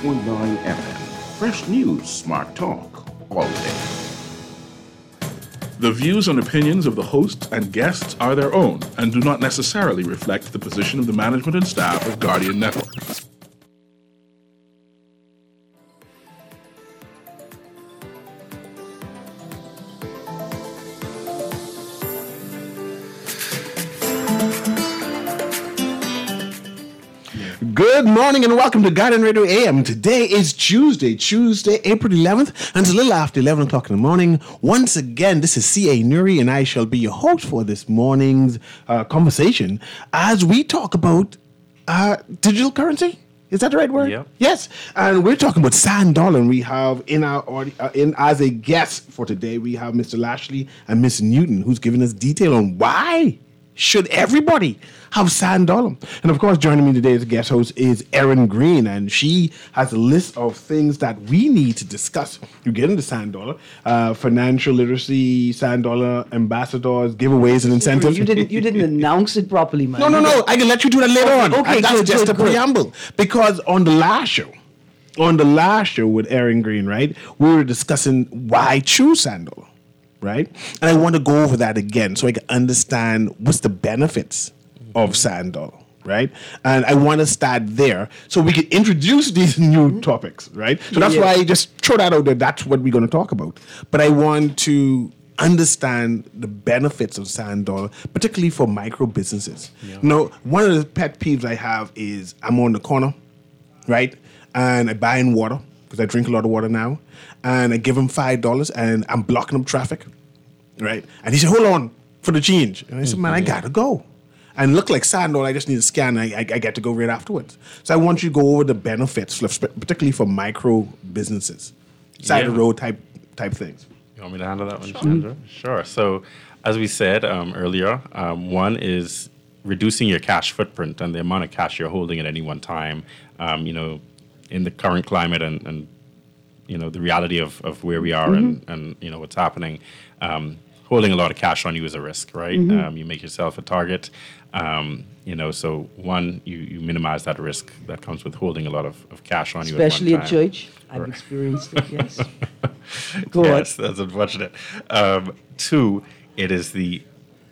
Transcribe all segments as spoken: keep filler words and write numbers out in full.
point nine F M. Fresh news, smart talk, all day. The views and opinions of the hosts and guests are their own and do not necessarily reflect the position of the management and staff of Guardian Network. Good morning and welcome to Guardian Radio A M. Today is Tuesday, Tuesday, April eleventh, and it's a little after eleven o'clock in the morning. Once again, this is C A Nuri, and I shall be your host for this morning's uh, conversation as we talk about uh, digital currency. Is that the right word? Yeah. Yes. And we're talking about Sand Dollar, and we have in our audi- uh, in as a guest for today, we have Mister Lashley and Miss Newton, who's giving us detail on why should everybody have Sand Dollar. And of course, joining me today as a guest host is Erin Green, and she has a list of things that we need to discuss to get into Sand Dollar. Uh, financial literacy, Sand Dollar ambassadors, giveaways and incentives. You didn't you didn't announce it properly, man. No, no, no. I can let you do that later on. Okay, And that's good, just good, a good. preamble. Because on the last show, on the last show with Erin Green, right, we were discussing why choose Sand Dollar, right? And I want to go over that again so I can understand what's the benefits of Sand Dollar, right? And I want to start there so we can introduce these new topics, right? So that's Yeah. why I just throw that out there. That's what we're going to talk about. But I want to understand the benefits of Sand Dollar, particularly for micro businesses. Yeah. You know, one of the pet peeves I have is I'm on the corner, right? And I buy in water because I drink a lot of water now. And I give him five dollars and I'm blocking up traffic, right? And he said, hold on for the change. And I said, man, I got to go. And look like Sand Dollar, I just need to scan. I, I, I get to go right afterwards. So I want you to go over the benefits, particularly for micro businesses, side of the Yeah. road type type things. You want me to handle that one, Chandra? Sure. So, as we said um, earlier, um, one is reducing your cash footprint and the amount of cash you're holding at any one time. Um, you know, in the current climate and, and you know the reality of, of where we are Mm-hmm. and, and you know what's happening, um, holding a lot of cash on you is a risk, right? Mm-hmm. Um, you make yourself a target. Um, you know, so one, you, you minimize that risk that comes with holding a lot of, of cash on you. Especially at, at one time. church. I've experienced it, yes. Go Yes, that's unfortunate. Um, two, it is the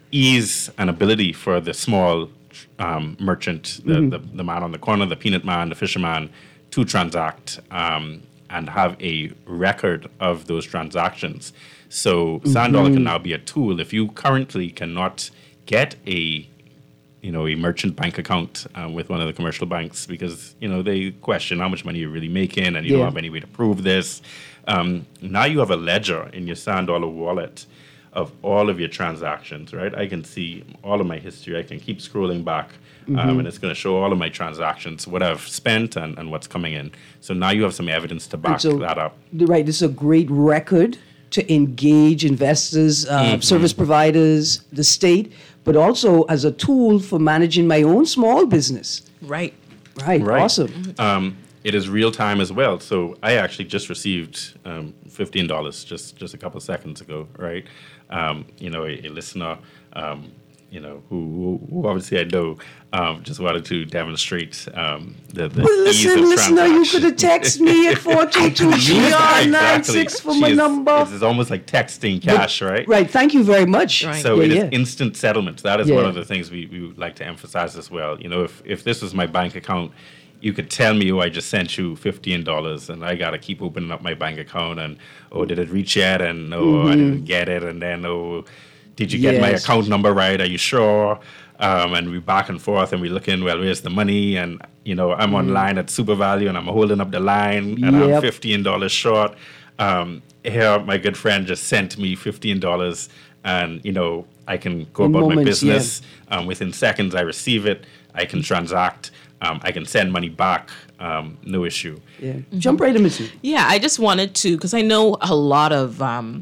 ease and ability for the small um, merchant, the, Mm-hmm. the, the man on the corner, the peanut man, the fisherman, to transact um, and have a record of those transactions. So Sand Dollar Mm-hmm. can now be a tool. If you currently cannot get a you know, a merchant bank account um, with one of the commercial banks because, you know, they question how much money you're really making and you Yeah. don't have any way to prove this. Um, now you have a ledger in your Sand Dollar wallet of all of your transactions, right? I can see all of my history. I can keep scrolling back Mm-hmm. um, and it's going to show all of my transactions, what I've spent and, and what's coming in. So now you have some evidence to back so- that up. Right, this is a great record to engage investors, uh, Mm-hmm. service providers, the state, but also as a tool for managing my own small business. Right. Right, Right. awesome. Um, it is real time as well. So I actually just received um, fifteen dollars just just a couple of seconds ago, right? Um, you know, a, a listener, um, you know, who, who obviously I know, um, just wanted to demonstrate um, the, the Well, ease listen, of listener, you transaction. could have texted me at four two two three R nine six for She my is- number. It's almost like texting cash, right? Right, thank you very much. Right. So yeah, it is yeah. instant settlement. That is one Yeah. of the things we, we would like to emphasize as well. You know, if, if this was my bank account, you could tell me, oh, I just sent you fifteen dollars and I got to keep opening up my bank account and, oh, did it reach yet? And, oh, I didn't get it. And then, oh, did you get my Yes. account number right? Are you sure? Um, and we back and forth and we look in, well, where's the money? And, you know, I'm online at Super Value and I'm holding up the line and I'm Yep. fifteen dollars short. Um, here, my good friend just sent me fifteen dollars and, you know, I can go In about my moments, yeah. business. Um, within seconds, I receive it. I can transact. Um, I can send money back. Um, no issue. Yeah. Jump right in, Missy. Yeah, I just wanted to, because I know a lot of um,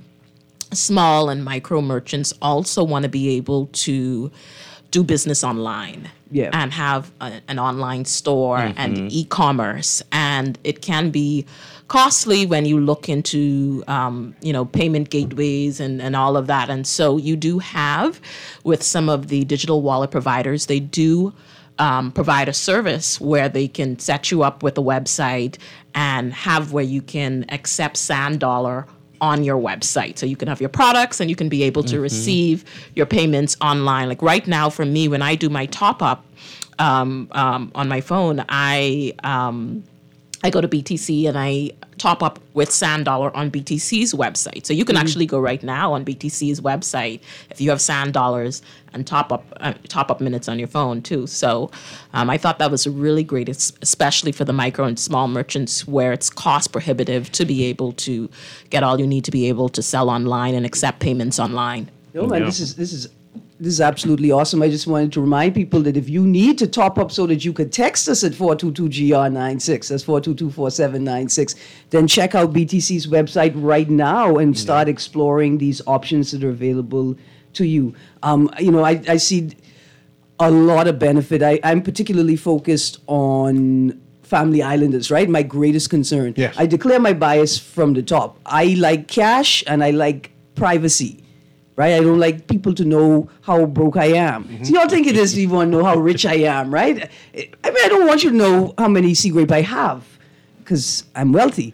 small and micro merchants also want to be able to do business online. Yeah. And have a, an online store and e-commerce. And it can be costly when you look into, um, you know, payment gateways and, and all of that. And so you do have, with some of the digital wallet providers, they do um, provide a service where they can set you up with a website and have where you can accept Sand Dollar on your website. So you can have your products and you can be able to mm-hmm. receive your payments online. Like right now for me, when I do my top up um, um, on my phone, I um, I go to B T C and I top up with Sand Dollar on B T C's website. So you can mm-hmm. actually go right now on B T C's website if you have Sand Dollars and top up uh, top up minutes on your phone too. So um, I thought that was really great, especially for the micro and small merchants where it's cost prohibitive to be able to get all you need to be able to sell online and accept payments online. No, man, yeah. this is this is. This is absolutely awesome. I just wanted to remind people that if you need to top up so that you could text us at four two two G R nine six, that's four two two, four seven nine six, then check out B T C's website right now and start yeah. exploring these options that are available to you. Um, you know, I, I see a lot of benefit. I, I'm particularly focused on family islanders, right? My greatest concern. Yes. I declare my bias from the top. I like cash and I like privacy. Right? I don't like people to know how broke I am. Mm-hmm. So y'all think it is you want to know how rich I am, right? I mean, I don't want you to know how many sea grape I have because I'm wealthy.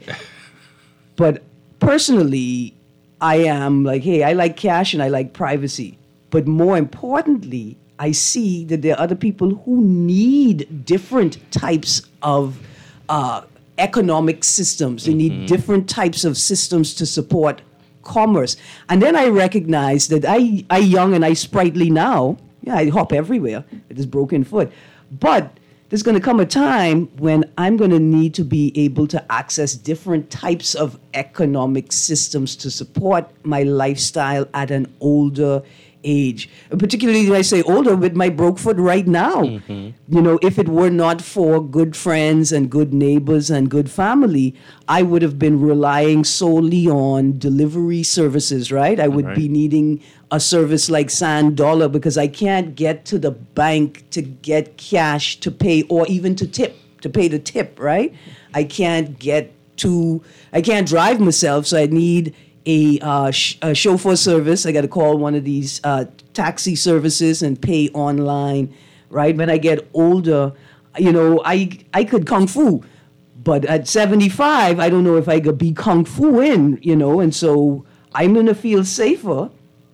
But personally, I am like, hey, I like cash and I like privacy. But more importantly, I see that there are other people who need different types of uh, economic systems. They need mm-hmm. different types of systems to support commerce. And then I recognize that I, I young and I sprightly now. Yeah, I hop everywhere with this broken foot. But there's going to come a time when I'm going to need to be able to access different types of economic systems to support my lifestyle at an older age. And particularly when I say older, with my broke foot right now. Mm-hmm. You know, if it were not for good friends and good neighbors and good family, I would have been relying solely on delivery services, right? I would right. be needing a service like Sand Dollar because I can't get to the bank to get cash to pay or even to tip, to pay the tip, right? I can't get to, I can't drive myself, so I need A, uh, sh- a chauffeur service. I got to call one of these uh, taxi services and pay online, right? When I get older, you know, I I could kung fu, but at seventy-five, I don't know if I could be kung fu in, you know, and so I'm going to feel safer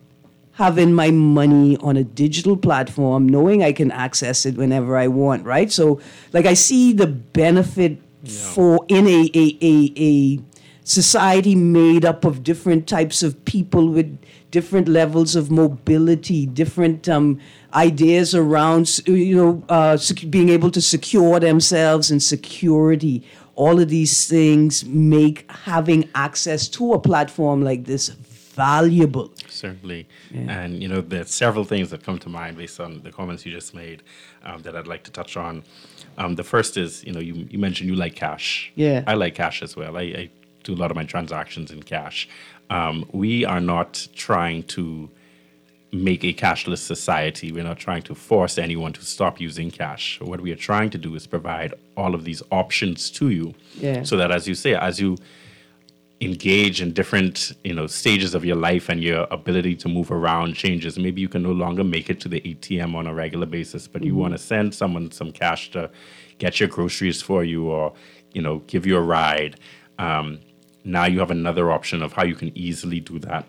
having my money on a digital platform, knowing I can access it whenever I want, right? So, like, I see the benefit yeah. for in a a a, a society made up of different types of people with different levels of mobility, different um, ideas around, you know, uh, sec- being able to secure themselves and security. All of these things make having access to a platform like this valuable. Certainly. Yeah. And, you know, there's several things that come to mind based on the comments you just made um, that I'd like to touch on. Um, the first is, you know, you, you mentioned you like cash. Yeah. I like cash as well. I, I do a lot of my transactions in cash. Um, we are not trying to make a cashless society. We're not trying to force anyone to stop using cash. What we are trying to do is provide all of these options to you, yeah. so that, as you say, as you engage in different, you know, stages of your life and your ability to move around changes, maybe you can no longer make it to the A T M on a regular basis, but mm-hmm. you want to send someone some cash to get your groceries for you, or, you know, give you a ride. Um, now you have another option of how you can easily do that.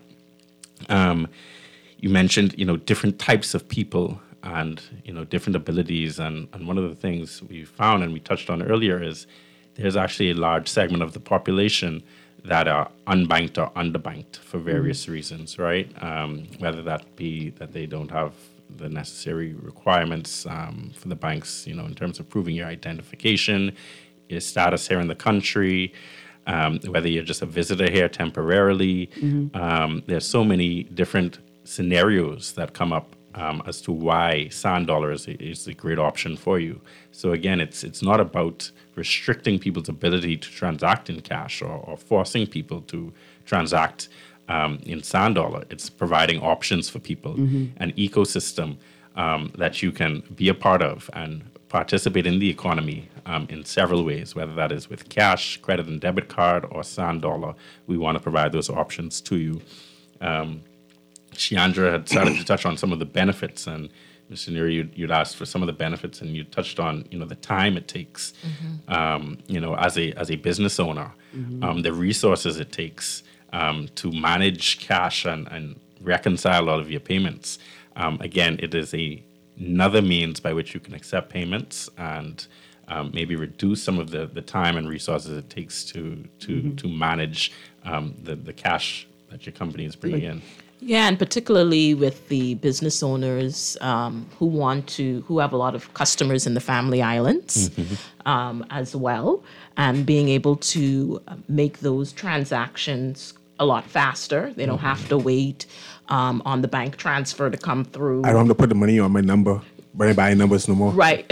Um, you mentioned, you know, different types of people and, you know, different abilities. And, and one of the things we found and we touched on earlier is there's actually a large segment of the population that are unbanked or underbanked for various mm-hmm. reasons, right? Um, whether that be that they don't have the necessary requirements um, for the banks, you know, in terms of proving your identification, your status here in the country, um, whether you're just a visitor here temporarily. Mm-hmm. Um, there's so many different scenarios that come up um, as to why Sand Dollar is, is a great option for you. So again, it's it's not about restricting people's ability to transact in cash, or, or forcing people to transact um, in Sand Dollar. It's providing options for people, mm-hmm. an ecosystem um, that you can be a part of and participate in the economy um, in several ways, whether that is with cash, credit and debit card, or Sand Dollar. We want to provide those options to you. Um, Sheandra had started to touch on some of the benefits, and Mister Neri, you'd, you'd asked for some of the benefits, and you touched on, you know, the time it takes, mm-hmm. um, you know, as a as a business owner, mm-hmm. um, the resources it takes um, to manage cash and, and reconcile all of your payments. Um, again, it is a, another means by which you can accept payments and um, maybe reduce some of the, the time and resources it takes to to mm-hmm. to manage um, the, the cash that your company is bringing in. Yeah, and particularly with the business owners um, who want to, who have a lot of customers in the Family Islands mm-hmm. um, as well, and being able to make those transactions a lot faster. They don't mm-hmm. have to wait um, on the bank transfer to come through. I don't have to put the money on my number. But I buy numbers no more. Right.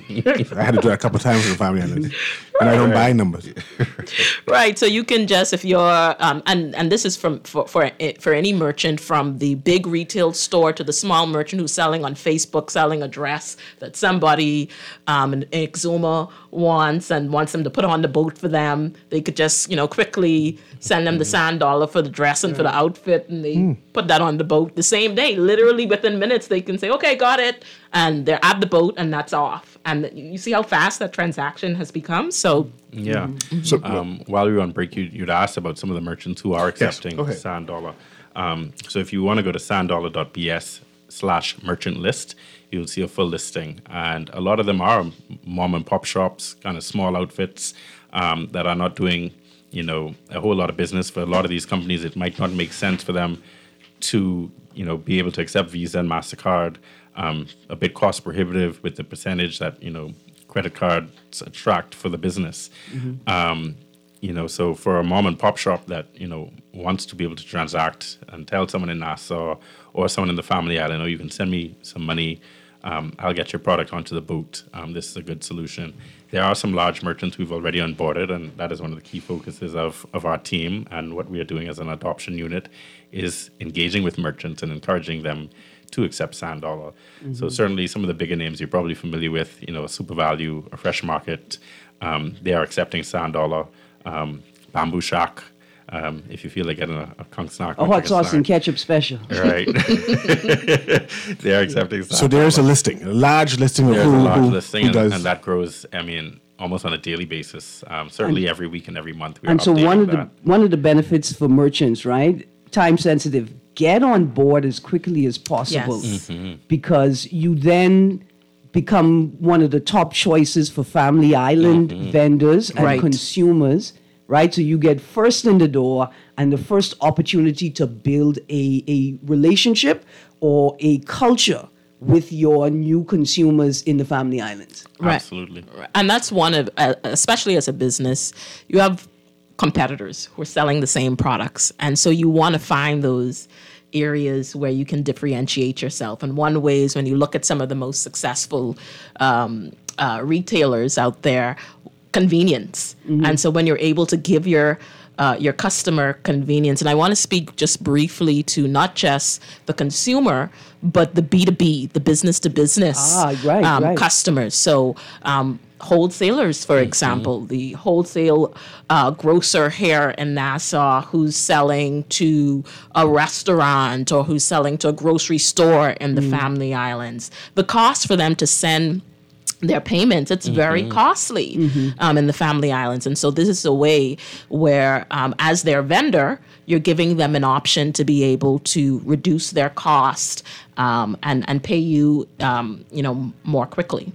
I had to do that a couple of times with the Family Islands. And I don't buy numbers. Right. So you can just, if you're, um, and, and this is from for, for for any merchant, from the big retail store to the small merchant who's selling on Facebook, selling a dress that somebody um, in Exuma wants and wants them to put on the boat for them. They could just, you know, quickly send them the sand dollar for the dress and for the outfit, and they mm. put that on the boat the same day. Literally within minutes, they can say, okay, got it. And they're at the boat, and that's off. And you see how fast that transaction has become. So yeah. Mm-hmm. So um, while we were on break, you, you'd asked about some of the merchants who are accepting yes. Sand Dollar. Um, so if you want to go to sanddollar.bs slash merchant list, you'll see a full listing. And a lot of them are mom and pop shops, kind of small outfits um, that are not doing, you know, a whole lot of business. For a lot of these companies, it might not make sense for them to, you know, be able to accept Visa and MasterCard. Um, a bit cost prohibitive with the percentage that, you know, credit cards attract for the business. Mm-hmm. Um, you know, so for a mom and pop shop that, you know, wants to be able to transact and tell someone in Nassau or someone in the Family Island, oh, you can send me some money, um, I'll get your product onto the boat. Um, this is a good solution. There are some large merchants we've already onboarded, and that is one of the key focuses of, of our team. And what we are doing as an adoption unit is engaging with merchants and encouraging them to accept Sand Dollar. Mm-hmm. So certainly some of the bigger names you're probably familiar with, you know, Super Value, or Fresh Market, um, they are accepting Sand Dollar. Um, Bamboo Shack, um, if you feel like getting a, a kunk snack. A hot sauce and ketchup special. Right. They are accepting Sand So there's Dollar. a listing, a large listing of There's who, a large who, listing, who and, does. and that grows, I mean, almost on a daily basis. Um, certainly and, every week and every month we are And so one of that. the one of the benefits for merchants, right? Time sensitive. Get on board as quickly as possible, Yes. Mm-hmm. because you then become one of the top choices for Family Island Mm-hmm. vendors and Right. consumers, right? So you get first in the door and the first opportunity to build a, a relationship or a culture with your new consumers in the Family Islands. Right. Absolutely. And that's one of, uh, especially as a business, you have competitors who are selling the same products. And so you want to find those areas where you can differentiate yourself. And one way is when you look at some of the most successful um, uh, retailers out there, convenience. Mm-hmm. And so when you're able to give your uh, your customer convenience, and I want to speak just briefly to not just the consumer, but the B two B, the business to business Ah, right, um, right. customers. So um, wholesalers, for example, the wholesale uh, grocer here in Nassau who's selling to a restaurant or who's selling to a grocery store in the Family Islands. The cost for them to send their payments, it's very costly um, in the Family Islands. And so this is a way where, um, as their vendor, you're giving them an option to be able to reduce their cost um, and, and pay you, um, you know, more quickly.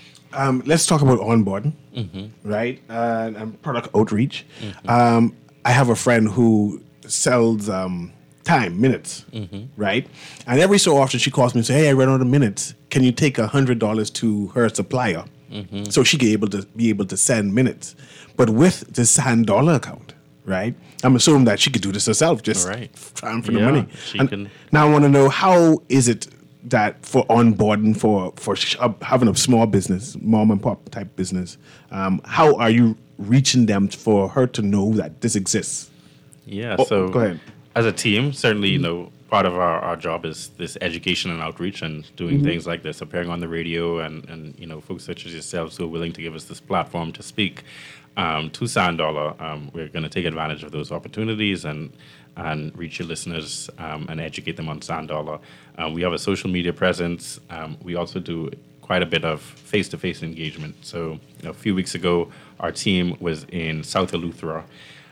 Um, let's talk about onboarding, mm-hmm. right? Uh, and product outreach. Mm-hmm. Um, I have a friend who sells um, time, minutes, mm-hmm. right? And every so often she calls me and says, hey, I ran out of minutes. Can you take one hundred dollars to her supplier? Mm-hmm. So she can able to be able to send minutes. But with the Sand Dollar account, right? I'm assuming that she could do this herself, just Right. transfer Yeah, the money. she And can- now I want to know, how is it that for onboarding for for sh- uh, having a small business, mom and pop type business, um, how are you reaching them for her to know that this exists? Yeah, Oh, so go ahead. as a team, certainly, you know, part of our, our job is this education and outreach and doing Mm-hmm. things like this, appearing on the radio and, and, you know, folks such as yourselves who are willing to give us this platform to speak. um, to Sand Dollar, um, we're going to take advantage of those opportunities and and reach your listeners um, and educate them on Sand Dollar. Um, we have a social media presence. Um, we also do quite a bit of face-to-face engagement. So you know, a few weeks ago, our team was in South Eleuthera.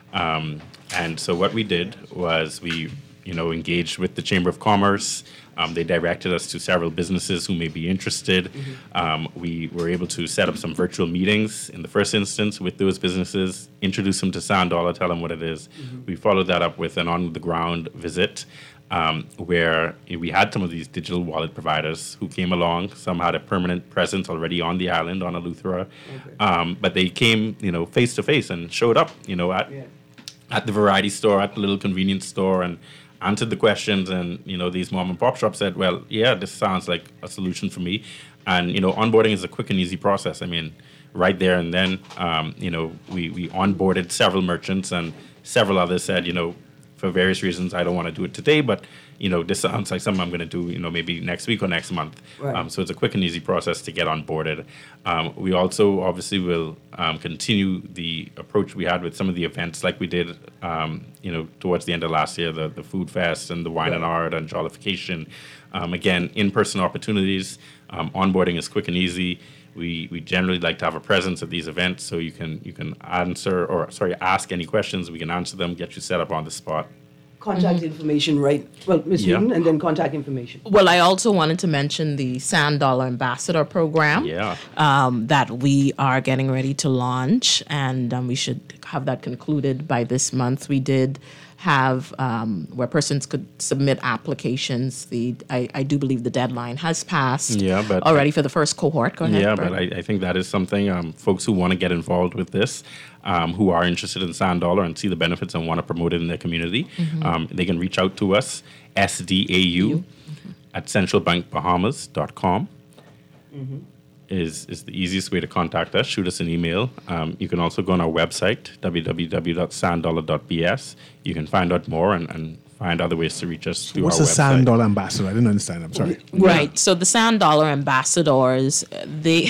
Um, and so what we did was we, you know, engaged with the Chamber of Commerce. Um, they directed us to several businesses who may be interested. Mm-hmm. Um, we were able to set up some virtual meetings in the first instance with those businesses, introduce them to Sand Dollar, tell them what it is. Mm-hmm. We followed that up with an on-the-ground visit um, where we had some of these digital wallet providers who came along. Some had a permanent presence already on the island, on Eleuthera. Okay. Um, but they came, you know, face-to-face and showed up, you know, at, yeah. at the variety store, at the little convenience store, and answered the questions. And you know, these mom and pop shops said, well, yeah, this sounds like a solution for me. And you know, onboarding is a quick and easy process. I mean, right there and then, um, you know, we, we onboarded several merchants, and several others said, you know, for various reasons, I don't want to do it today, but you know, this sounds like something I'm going to do, you know, maybe next week or next month. Right. Um, so it's a quick and easy process to get onboarded. Um, we also obviously will um, continue the approach we had with some of the events, like we did, um, you know, towards the end of last year, the, the Food Fest and the Wine right. and Art and Jollification. Um, again, in-person opportunities. Um, onboarding is quick and easy. We we generally like to have a presence at these events, so you can you can answer or sorry ask any questions. We can answer them, get you set up on the spot. Contact mm-hmm. information, right? Well, Miz Yeah. Newton, and then contact information. Well, I also wanted to mention the Sand Dollar Ambassador Program. Yeah. Um, that we are getting ready to launch, and um, we should have that concluded by this month. We did have um, where persons could submit applications. The I, I do believe the deadline has passed. Yeah, but already for the first cohort. Go ahead. Yeah, Brett. but I, I think that is something um, folks who want to get involved with this, um, who are interested in Sand Dollar and see the benefits and want to promote it in their community, mm-hmm. um, they can reach out to us, S D A U mm-hmm. at central bank bahamas dot com. Mm-hmm. Is, is the easiest way to contact us. Shoot us an email. Um, you can also go on our website, w w w dot sand dollar dot b s. You can find out more and, and find other ways to reach us through What's our a website. Sand Dollar Ambassador? I didn't understand. I'm sorry. Right. Yeah. So the Sand Dollar Ambassadors, they,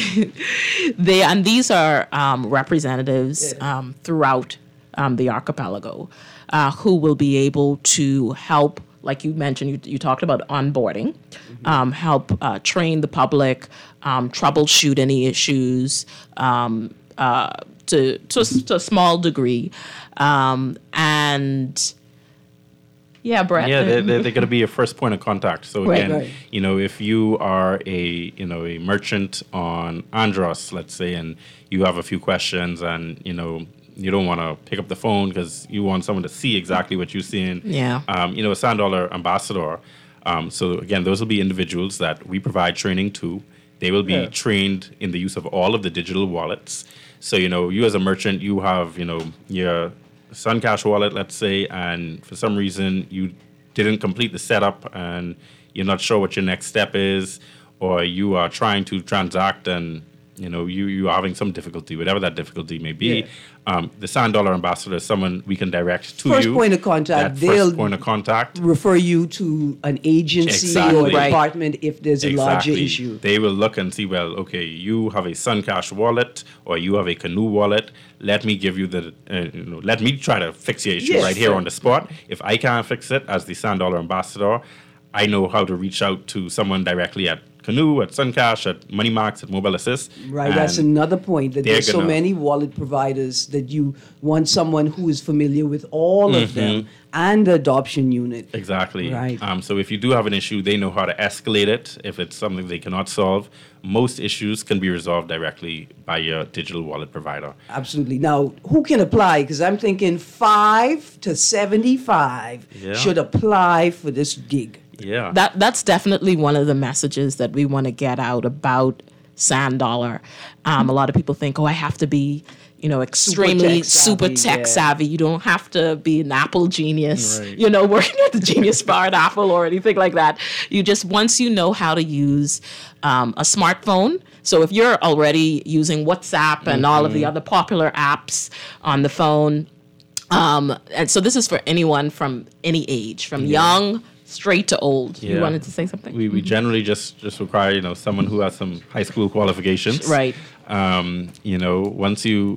they, and these are um, representatives um, throughout um, the archipelago uh, who will be able to help. Like you mentioned, you, you talked about onboarding, mm-hmm. um, help uh, train the public, um, troubleshoot any issues um, uh, to, to, to a small degree. Um, and yeah, Brett. Yeah, they're, they're, they're going to be your first point of contact. So right, again, right. you know, if you are a, you know, a merchant on Andros, let's say, and you have a few questions and, you know, you don't want to pick up the phone because you want someone to see exactly what you're seeing. Yeah. Um, you know, a Sand Dollar Ambassador. Um, so again, those will be individuals that we provide training to. They will be yeah. trained in the use of all of the digital wallets. So, you know, you as a merchant, you have, you know, your Suncash wallet, let's say, and for some reason you didn't complete the setup and you're not sure what your next step is, or you are trying to transact and you know, you, you are having some difficulty, whatever that difficulty may be. Yeah. Um, the Sand Dollar Ambassador is someone we can direct to first you. First point of contact. That They'll first point of contact. refer you to an agency Exactly. or Right. department if there's a Exactly. larger issue. They will look and see, well, okay, you have a Suncash wallet or you have a Canoe wallet. Let me give you the, uh, you know, let me try to fix your issue Yes, right here sir. on the spot. If I can't fix it as the Sand Dollar Ambassador, I know how to reach out to someone directly at Canoe, at Suncash, at MoneyMax, at Mobile Assist. Right, that's another point, that they're there's so gonna- many wallet providers that you want someone who is familiar with all of them and the adoption unit. Exactly. Right. Um, so if you do have an issue, they know how to escalate it. If it's something they cannot solve, most issues can be resolved directly by your digital wallet provider. Absolutely. Now, who can apply? Because I'm thinking five to seventy-five Yeah. should apply for this gig. Yeah. That that's definitely one of the messages that we want to get out about Sand Dollar. Um, a lot of people think, oh, I have to be, you know, extremely super tech tech, savvy, yeah. savvy. You don't have to be an Apple genius, Right. you know, working at the Genius Bar at Apple or anything like that. You just, once you know how to use um, a smartphone. So if you're already using WhatsApp and mm-hmm. all of the other popular apps on the phone, um, and so this is for anyone from any age, from yeah. young straight to old. Yeah. You wanted to say something? We we generally just, just require, you know, someone who has some high school qualifications. Right. Um, you know, once you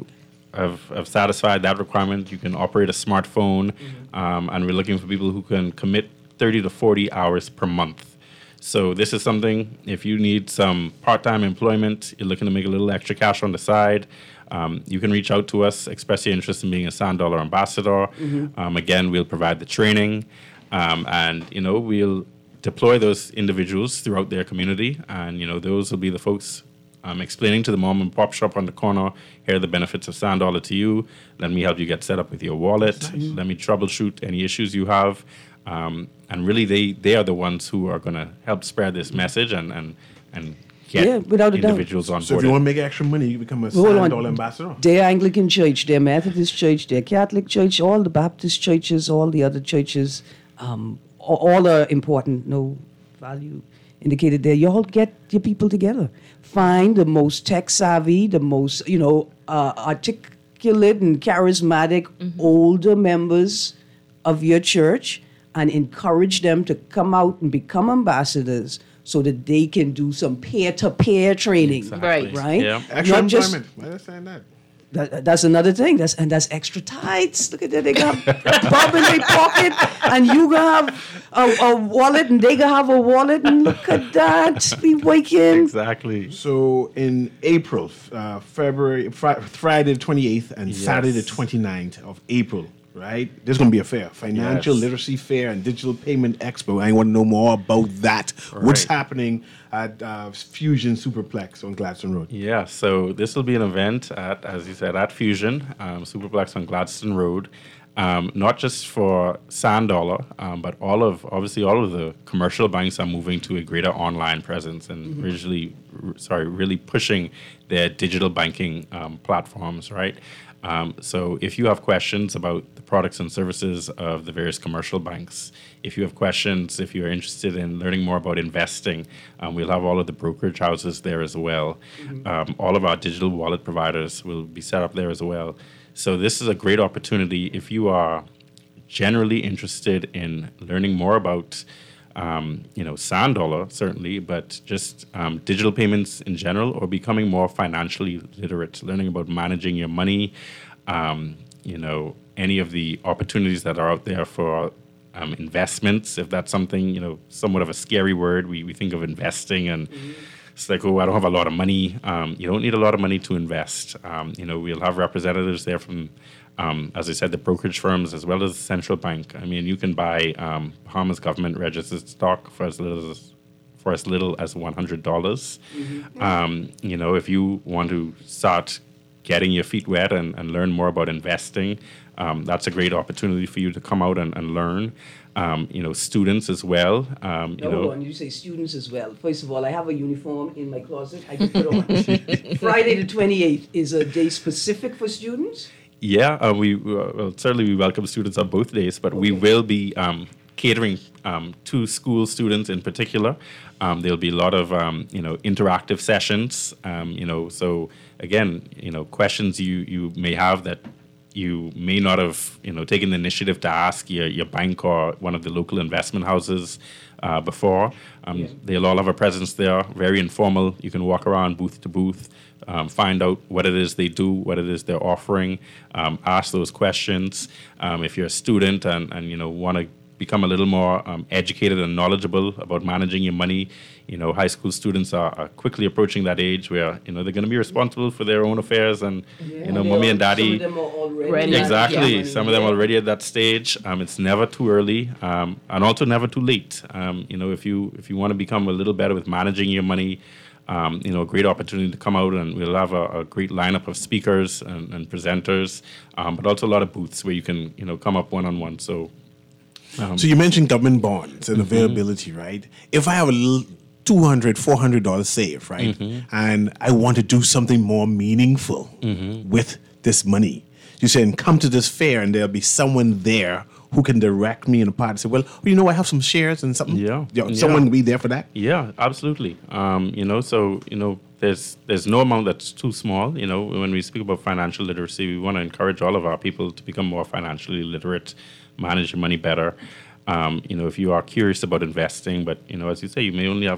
have, have satisfied that requirement, you can operate a smartphone, um, and we're looking for people who can commit thirty to forty hours per month. So this is something, if you need some part-time employment, you're looking to make a little extra cash on the side, um, you can reach out to us, express your interest in being a Sand Dollar ambassador. Um, again, we'll provide the training, um, and, you know, we'll deploy those individuals throughout their community, and, you know, those will be the folks um, explaining to the mom and pop shop on the corner, here are the benefits of Sand Dollar to you. Let me help you get set up with your wallet. Nice. Let me troubleshoot any issues you have. Um, and really, they, they are the ones who are going to help spread this message and, and, and get Yeah, without a doubt. individuals on So board. if you want to make extra money, you become a Hold Sand on. Dollar ambassador. Their Anglican church, their Methodist church, their Catholic church, all the Baptist churches, all the other churches, um, a- all are important. No value indicated there. You all get your people together. Find the most tech savvy, the most, you know, uh, articulate and charismatic older members of your church, and encourage them to come out and become ambassadors so that they can do some peer-to-peer training. Exactly. Right. Right? Yeah. Extra Not just- employment. Why are they saying that? That, that's another thing. That's and that's extra tights. Look at that. They got a bob in their pocket, and you gonna have a, a wallet, and they gonna have a wallet, and look at that. Be waking. Exactly. So in April, uh, February, fri- Friday the twenty-eighth and Yes. Saturday the twenty-ninth of April, right? There's going to be a fair, Financial Yes. Literacy Fair and Digital Payment Expo. I want to know more about that. What's Right. happening at uh, Fusion Superplex on Gladstone Road? Yeah, so this will be an event at, as you said, at Fusion, um, Superplex on Gladstone Road. Um, not just for Sand Dollar, um, but all of obviously all of the commercial banks are moving to a greater online presence and really, r- sorry, really pushing their digital banking um, platforms, right? Um, so if you have questions about the products and services of the various commercial banks, if you have questions, if you're interested in learning more about investing, um, we'll have all of the brokerage houses there as well. Um, all of our digital wallet providers will be set up there as well. So this is a great opportunity if you are generally interested in learning more about Um, you know, Sand Dollar, certainly, but just um, digital payments in general, or becoming more financially literate, learning about managing your money, um, you know, any of the opportunities that are out there for um, investments, if that's something, you know, somewhat of a scary word. We, we think of investing and it's like, oh, I don't have a lot of money. Um, you don't need a lot of money to invest. Um, you know, we'll have representatives there from Um, as I said, the brokerage firms as well as the central bank. I mean, you can buy um, Bahamas government registered stock for as little as for as little as one hundred dollars. Um, you know, if you want to start getting your feet wet and, and learn more about investing, um, that's a great opportunity for you to come out and, and learn. Um, you know, students as well. Um, you No, know, hold on. You say students as well. First of all, I have a uniform in my closet. I can put on. Friday the twenty-eighth is a day specific for students. Yeah, uh, we uh, well, certainly we welcome students on both days, but we will be um, catering um, to school students in particular. Um, there'll be a lot of um, you know interactive sessions. Um, you know, so again, you know, questions you you may have that you may not have you know taken the initiative to ask your your bank or one of the local investment houses uh, before. Um, Yeah. They'll all have a presence there, very informal. You can walk around booth to booth. Um, find out what it is they do, what it is they're offering, um, ask those questions. Um, if you're a student and, and you know want to become a little more um, educated and knowledgeable about managing your money, you know high school students are, are quickly approaching that age where you know they're going to be responsible for their own affairs, and you know They mommy are- and daddy. Some of them are already. Ready. managing Exactly. money. Some of them already at that stage. Um, it's never too early, um, and also never too late. Um, you know, if you if you want to become a little better with managing your money, um, you know, a great opportunity to come out, and we'll have a, a great lineup of speakers and, and presenters, um, but also a lot of booths where you can you know come up one on one. So. So you mentioned government bonds and availability, right? If I have a little two hundred dollars, four hundred dollars saved, right? And I want to do something more meaningful with this money. You said, come to this fair and there'll be someone there who can direct me in a part and say, well, you know, I have some shares and something. Yeah. You know, Yeah. Someone will be there for that. Yeah, absolutely. Um, you know, so you know, there's there's no amount that's too small. You know, when we speak about financial literacy, we want to encourage all of our people to become more financially literate, manage your money better. Um, you know, if you are curious about investing, but you know, as you say, you may only have a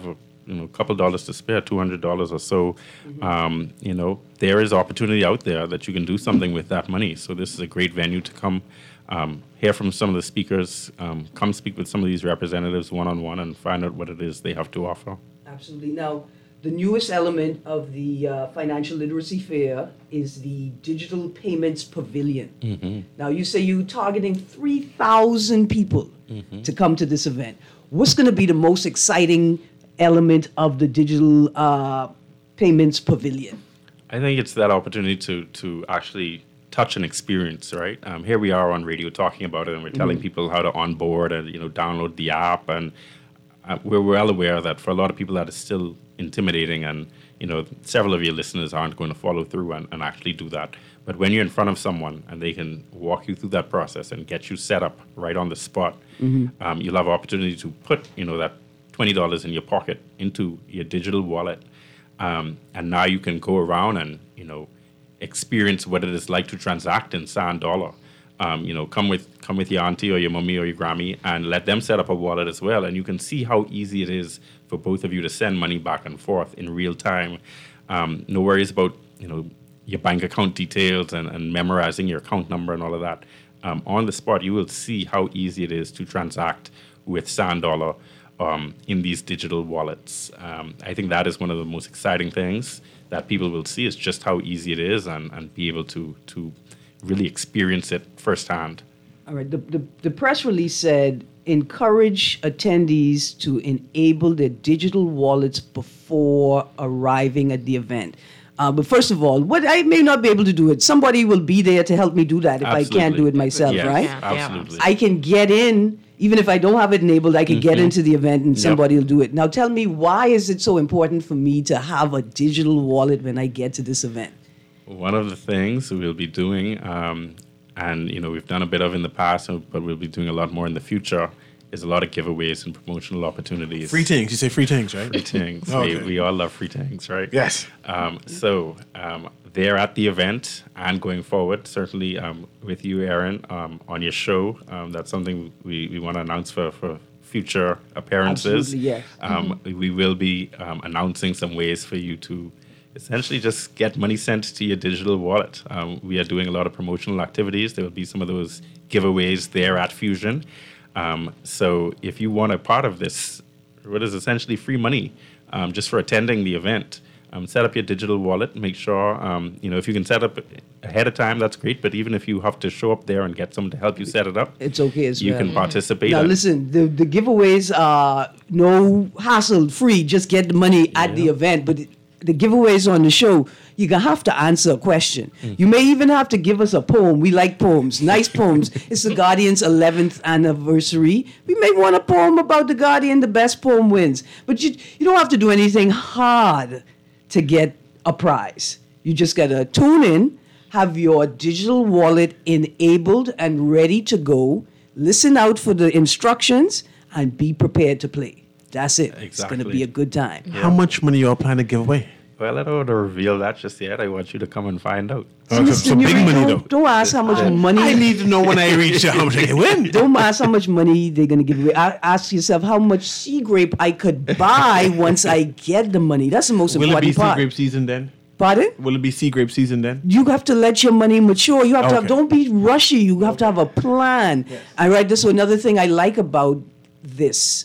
you know, a couple dollars to spare, two hundred dollars or so, um, you know, there is opportunity out there that you can do something with that money. So this is a great venue to come um, hear from some of the speakers, um, come speak with some of these representatives one-on-one and find out what it is they have to offer. Absolutely. Now, the newest element of the uh, Financial Literacy Fair is the Digital Payments Pavilion. Mm-hmm. Now, you say you're targeting three thousand people Mm-hmm. to come to this event. What's going to be the most exciting element of the Digital uh, Payments Pavilion? I think it's that opportunity to to actually touch and experience, right? Um, here we are on radio talking about it, and we're telling people how to onboard and, you know, download the app. And uh, we're well aware that for a lot of people that is still intimidating, and, you know, several of your listeners aren't going to follow through and, and actually do that. But when you're in front of someone and they can walk you through that process and get you set up right on the spot, um, you'll have opportunity to put, you know, that twenty dollars in your pocket into your digital wallet. Um, and now you can go around and, you know, experience what it is like to transact in Sand Dollar. Um, you know, come with come with your auntie or your mommy or your Grammy and let them set up a wallet as well. And you can see how easy it is for both of you to send money back and forth in real time. Um, no worries about, you know, your bank account details and, and memorizing your account number and all of that. Um, on the spot, you will see how easy it is to transact with Sand Dollar um, in these digital wallets. Um, I think that is one of the most exciting things that people will see, is just how easy it is, and, and be able to to really experience it firsthand. All right. The, the, the press release said, encourage attendees to enable their digital wallets before arriving at the event. Uh, but first of all, what I may not be able to do it. Somebody will be there to help me do that if Absolutely. I can't do it myself, Yes, right? Yeah. absolutely. I can get in, even if I don't have it enabled, I can get into the event and Yep. somebody will do it. Now tell me, why is it so important for me to have a digital wallet when I get to this event? One of the things we'll be doing, um, and you know we've done a bit of in the past, but we'll be doing a lot more in the future, is a lot of giveaways and promotional opportunities. Free things. You say free things, right? Free things. Okay. we, we all love free things, right? Yes. Um, so um, they're at the event and going forward, certainly um, with you, Aaron, um, on your show. Um, that's something we, we want to announce for, for future appearances. Absolutely, yes. Um, We will be um, announcing some ways for you to essentially just get money sent to your digital wallet. Um, we are doing a lot of promotional activities. There will be some of those giveaways there at Fusion. Um, so if you want a part of this, what is essentially free money um, just for attending the event, um, set up your digital wallet. Make sure, um, you know, if you can set up ahead of time, that's great. But even if you have to show up there and get someone to help you set it up, It's okay as you well. can participate. Now and- listen, the, the giveaways are no hassle, free. Just get the money at the event. But the giveaways on the show, you're going to have to answer a question. You may even have to give us a poem. We like poems, nice poems. It's the Guardian's eleventh anniversary. We may want a poem about the Guardian. The best poem wins. But you, you don't have to do anything hard to get a prize. You just got to tune in, have your digital wallet enabled and ready to go, listen out for the instructions, and be prepared to play. That's it. It's going to Exactly. be a good time. How much money y'all plan to give away? Well, I don't want to reveal that just yet. I want you to come and find out. Okay, so Listen, you big really money don't, though. don't ask how much money. I need to know when I reach how much I can win. Don't ask how much money they're going to give away. A- Ask yourself how much sea grape I could buy once I get the money. That's the most Will it be important sea part. grape season then? Pardon? Will it be sea grape season then? You have to let your money mature. You have to have, Okay. don't be rushy. You have to have a plan. All right. This is another thing I like about this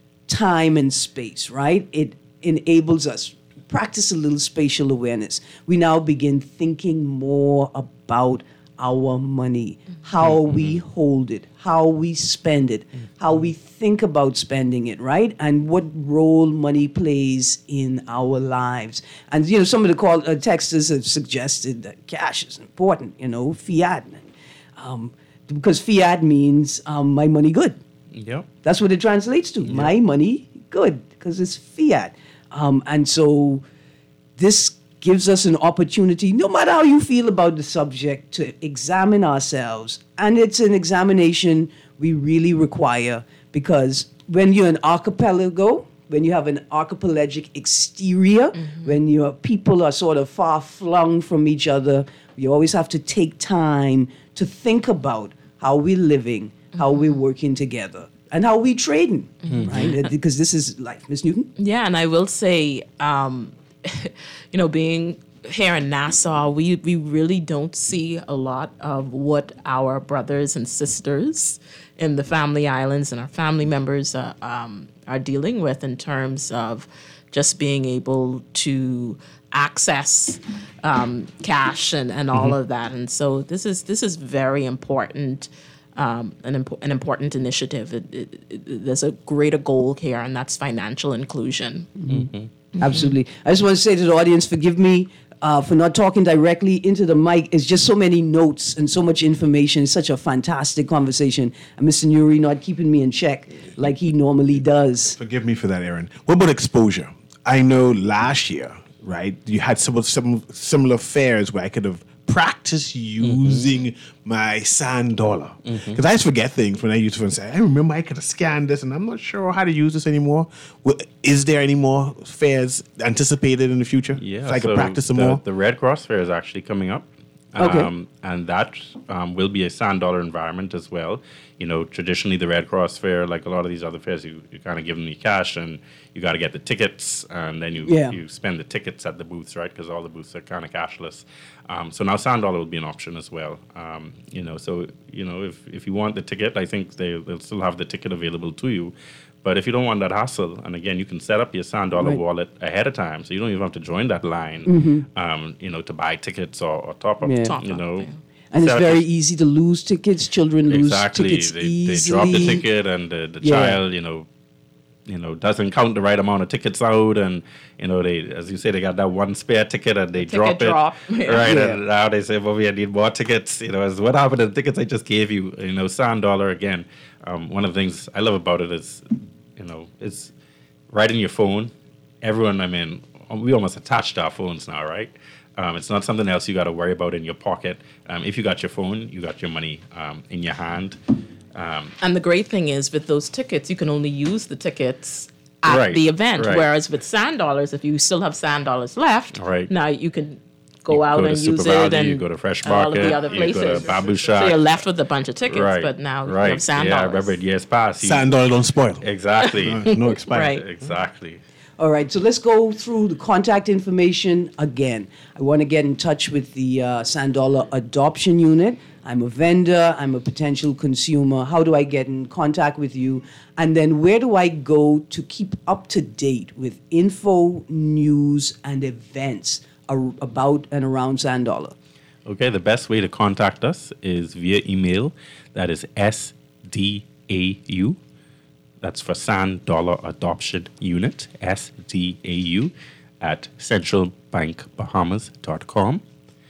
time and space, right? It enables us practice a little spatial awareness. We now begin thinking more about our money, how we hold it, how we spend it, how we think about spending it, right? And what role money plays in our lives. And, you know, some of the call, uh, texters have suggested that cash is important, you know, fiat. Um, because fiat means um, my money good. Yep. That's what it translates to. My money, good, because it's fiat. Um, and so this gives us an opportunity, no matter how you feel about the subject, to examine ourselves. And it's an examination we really require, because when you're an archipelago, when you have an archipelagic exterior, when your people are sort of far flung from each other, you always have to take time to think about how we're living, how we're working together. and how we trading, right? Because this is life. Miss Newton? Yeah, and I will say, um, you know, being here in Nassau, we, we really don't see a lot of what our brothers and sisters in the family islands and our family members uh, um, are dealing with in terms of just being able to access um, cash and, and all of that. And so this is this is very important, um, an, impo- an important initiative. It, it, it, there's a greater goal here, and that's financial inclusion. Mm-hmm. Absolutely. I just want to say to the audience, forgive me uh, for not talking directly into the mic. It's just so many notes and so much information. It's such a fantastic conversation. And Mister Nuri not keeping me in check like he normally does. Forgive me for that, Aaron. What about exposure? I know last year, right, you had some, some similar fairs where I could have practiced using mm-hmm. my sand dollar. Because mm-hmm. I just forget things when I used to say, I remember I could have scanned this and I'm not sure how to use this anymore. Well, is there any more fairs anticipated in the future? Yeah, so I could so practice some the, more? The Red Cross Fair is actually coming up. Okay. Um, and that um, will be a sand dollar environment as well. You know, traditionally the Red Cross Fair, like a lot of these other fairs, you, you kind of give them the cash and you got to get the tickets and then you Yeah. you spend the tickets at the booths, right? Because all the booths are kind of cashless. Um, so now sand dollar will be an option as well. Um, you know, so, you know, if, if you want the ticket, I think they, they'll still have the ticket available to you. But if you don't want that hassle, and again, you can set up your sand dollar Right. wallet ahead of time, so you don't even have to join that line, Mm-hmm. um, you know, to buy tickets or, or top up. Yeah. Top You up, know, yeah. And it's Set up very your- easy to lose tickets. Children lose exactly. tickets They, easily. they drop the ticket, and the, the Yeah. child, you know, you know, doesn't count the right amount of tickets out, and you know, they, as you say, they got that one spare ticket, and they drop it, drop. right? Yeah. And now they say, "Well, we need more tickets." You know, as what happened to the tickets I just gave you? You know, sand dollar again. Um, one of the things I love about it is, you know, it's right in your phone. Everyone, I mean, we almost attached to our phones now, right? Um, it's not something else you got to worry about in your pocket. Um, if you got your phone, you got your money um, in your hand. Um, And the great thing is with those tickets, you can only use the tickets at Right, the event. right. Whereas with sand dollars, if you still have sand dollars left, Right. now you can go You out go to and Super use Value, it and you go to Fresh and all of Market, the other you go to places. Babu So Shack. you're left with a bunch of tickets, right, but now right. you have sand yeah, I dollars. remember in years past. you- Sand dollar don't spoil. Exactly. No expiry. Right. Exactly. All right, so let's go through the contact information again. I want to get in touch with the uh, Sand Dollar Adoption Unit. I'm a vendor, I'm a potential consumer. How do I get in contact with you? And then where do I go to keep up to date with info, news, and events ar- about and around Sand Dollar? Okay, the best way to contact us is via email. That is S D A U. That's for Sand Dollar Adoption Unit, S D A U, at central bank bahamas dot com.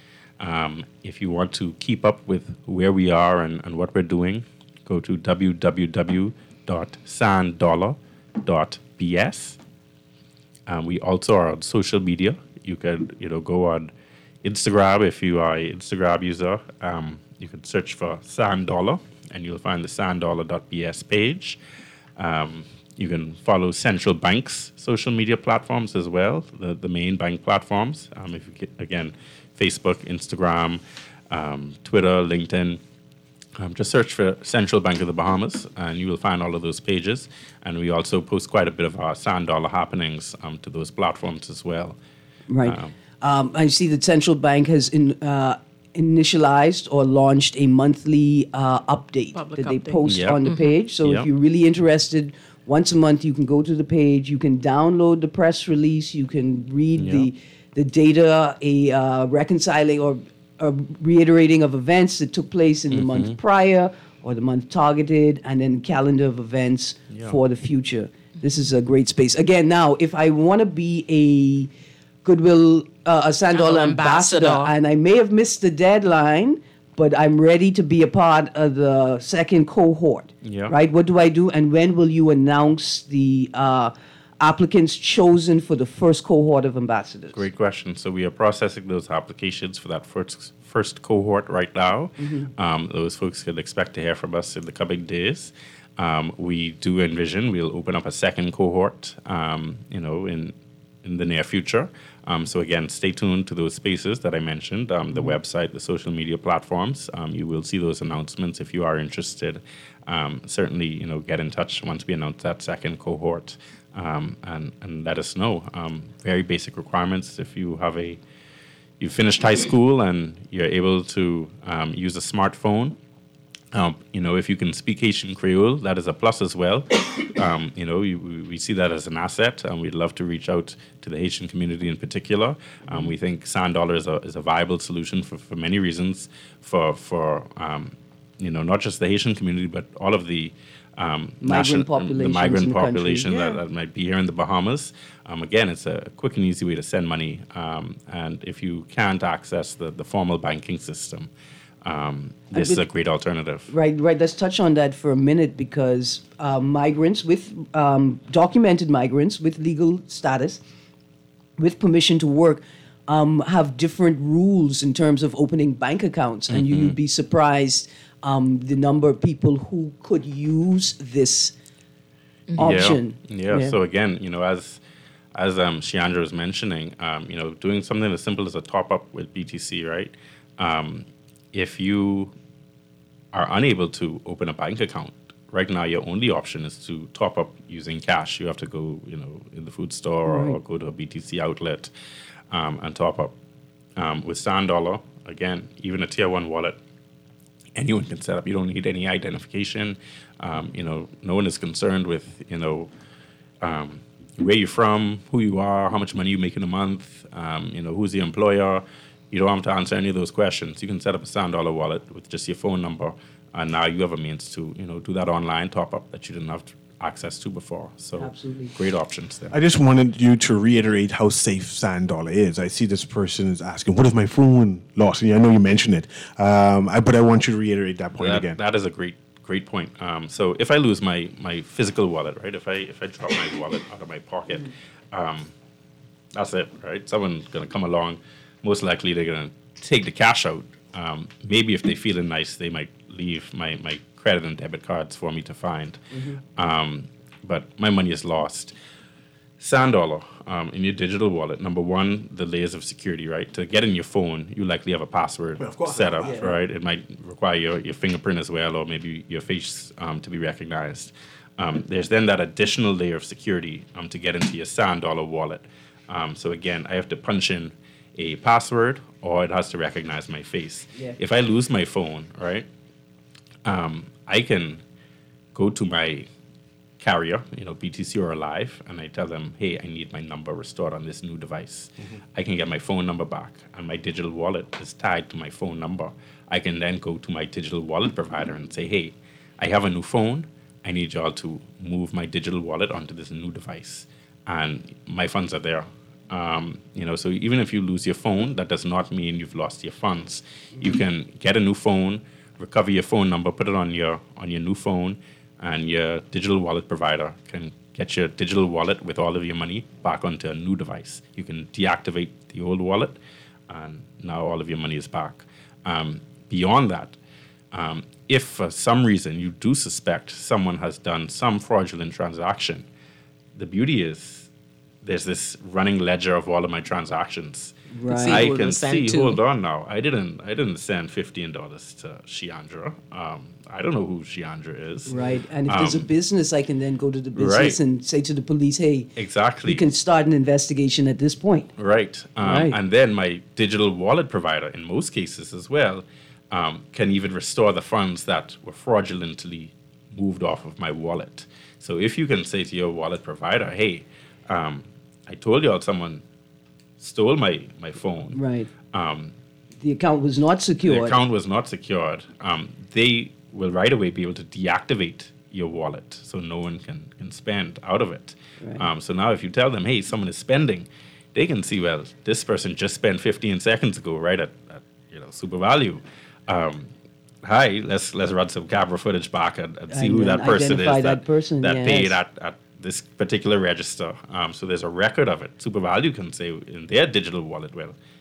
Um, if you want to keep up with where we are and, and what we're doing, go to w w w dot sand dollar dot b s. Um, we also are on social media. You can, you know, go on Instagram if you are an Instagram user. Um, you can search for Sand Dollar, and you'll find the sand dollar dot b s page. Um, you can follow central banks' social media platforms as well, the, the main bank platforms. Um, if you get, again, Facebook, Instagram, um, Twitter, LinkedIn. Um, just search for Central Bank of the Bahamas, and you will find all of those pages. And we also post quite a bit of our Sand Dollar happenings um, to those platforms as well. Right. Um, Um, I see that Central Bank has in, uh, initialized or launched a monthly uh, update Public that they update. post Yep. on the page. So Yep. if you're really interested, once a month you can go to the page, you can download the press release, you can read Yep. the the data, a uh, reconciling or a reiterating of events that took place in the Mm-hmm. month prior or the month targeted, and then calendar of events Yeah. for the future. This is a great space. Again, now if I want to be a Goodwill, uh, a Sand Dollar ambassador, ambassador. and I may have missed the deadline, but I'm ready to be a part of the second cohort. Yeah. Right? What do I do, and when will you announce the uh, applicants chosen for the first cohort of ambassadors? Great question. So we are processing those applications for that first first cohort right now. Um, those folks can expect to hear from us in the coming days. Um, we do envision we'll open up a second cohort, um, you know, in in the near future. Um, so again, stay tuned to those spaces that I mentioned, um, the website, the social media platforms. Um, you will see those announcements if you are interested. Um, certainly, you know, get in touch once we announce that second cohort, um, and and let us know. Um, very basic requirements. If you have a you finished high school and you're able to um, use a smartphone. Um, you know, if you can speak Haitian Creole, that is a plus as well. Um, you know, you, we we see that as an asset, and we'd love to reach out to the Haitian community in particular. Um, we think Sand Dollar is a is a viable solution for, for many reasons, for for um, you know, not just the Haitian community, but all of the um, Migrant nation- populations the migrant in the country. population that, Yeah. that might be here in the Bahamas. Um, again, it's a quick and easy way to send money, um, and if you can't access the, the formal banking system, um, this is a great alternative. Right, right. Let's touch on that for a minute because uh, migrants with um, documented migrants with legal status, with permission to work, um, have different rules in terms of opening bank accounts, and Mm-hmm. you'd be surprised um, the number of people who could use this option. Yeah. yeah. So again, you know, as as um, Shiandra was mentioning, um, you know, doing something as simple as a top up with B T C, right? Um, if you are unable to open a bank account, right now your only option is to top up using cash. You have to go, you know, in the food store or Right. go to a B T C outlet um, and top up. Um, with Sand Dollar, again, even a tier one wallet, anyone can set up. You don't need any identification. Um, you know, no one is concerned with, you know, um, where you're from, who you are, how much money you make in a month, um, you know, who's the employer. You don't have to answer any of those questions. You can set up a Sand Dollar wallet with just your phone number, and now you have a means to, you know, do that online top up that you didn't have access to before. So Absolutely. great options there. I just wanted you to reiterate how safe Sand Dollar is. I see this person is asking, "What if my phone lost?" And I know you mentioned it, um, I, but I want you to reiterate that point that, again. That is a great, great point. Um, so if I lose my my physical wallet, right? If I if I drop my wallet out of my pocket, um, that's it, right? Someone's gonna come along. Most likely, they're gonna take the cash out. Um, maybe if they're feeling nice, they might leave my my credit and debit cards for me to find. Um, but my money is lost. Sand Dollar um, in your digital wallet. Number one, the layers of security, right? To get in your phone, you likely have a password Well, of course, set up, yeah. right? It might require your, your fingerprint as well, or maybe your face um, to be recognized. Um, there's then that additional layer of security um, to get into your Sand Dollar wallet. Um, so again, I have to punch in a password, or it has to recognize my face. Yeah. If I lose my phone, right, um, I can go to my carrier, you know, B T C or Alive, and I tell them, hey, I need my number restored on this new device. I can get my phone number back, and my digital wallet is tied to my phone number. I can then go to my digital wallet provider and say, hey, I have a new phone. I need y'all to move my digital wallet onto this new device. And my funds are there. Um, you know, so even if you lose your phone, that does not mean you've lost your funds. You can get a new phone, recover your phone number, put it on your on your new phone, and your digital wallet provider can get your digital wallet with all of your money back onto a new device. You can deactivate the old wallet, and now all of your money is back. Um, beyond that, um, if for some reason you do suspect someone has done some fraudulent transaction, the beauty is there's this running ledger of all of my transactions. Right. See I who it can was sent see. to. Hold on now. I didn't. I didn't send fifteen dollars to Shiandra. Um, I don't know who Shiandra is. Right. And if there's a Um, business, I can then go to the business right. and say to the police, hey, Exactly. you can start an investigation at this point. Right. Um, Right. And then my digital wallet provider, in most cases as well, um, can even restore the funds that were fraudulently moved off of my wallet. So if you can say to your wallet provider, hey, um, I told y'all someone stole my, my phone. Right. Um, The account was not the secured. account was not secured. Um, they will right away be able to deactivate your wallet so no one can, can spend out of it. Right. Um, so now if you tell them, hey, someone is spending, they can see, well, this person just spent fifteen seconds ago, right, at, at you know, super value. Um, hi, let's let's run some camera footage back and, and see And who then that person is identify that person, that yes. paid at, at this particular register. Um, so there's a record of it. Super Value can say in their digital wallet, well,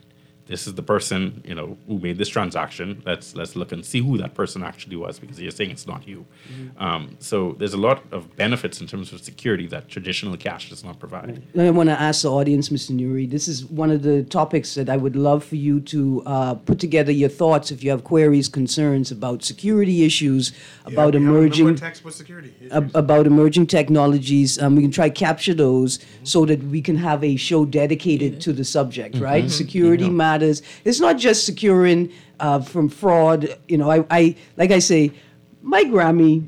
this is the person, you know, who made this transaction. Let's let's look and see who that person actually was, because you're saying it's not you. Mm-hmm. Um, so there's a lot of benefits in terms of security that traditional cash does not provide. I want to ask the audience, Mister Nuri, this is one of the topics that I would love for you to uh, put together your thoughts if you have queries, concerns about security issues, about Yeah, we have a emerging number of textbook security issues. ab- about emerging technologies. Um, we can try capture those so that we can have a show dedicated to the subject, right? Security matters. It's not just securing uh, from fraud. You know, I, I like I say, my Grammy,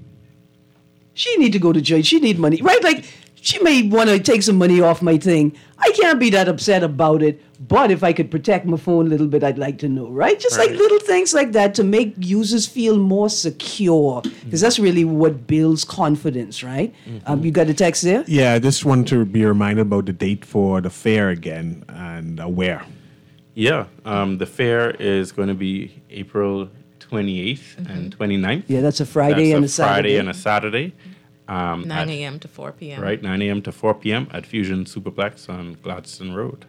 she need to go to jail. She need money, right? Like, she may want to take some money off my thing. I can't be that upset about it. But if I could protect my phone a little bit, I'd like to know, right? Just like little things like that to make users feel more secure, because that's really what builds confidence, right? Um, you got a text there? Yeah, I just want to be reminded about the date for the fair again and uh, where. Yeah, um, the fair is going to be April twenty-eighth and twenty-ninth. Yeah, that's a Friday That's and a a Saturday. Friday and a Saturday. Um, nine at- a.m. to four p.m. Right, nine a.m. to four p.m. at Fusion Superplex on Gladstone Road.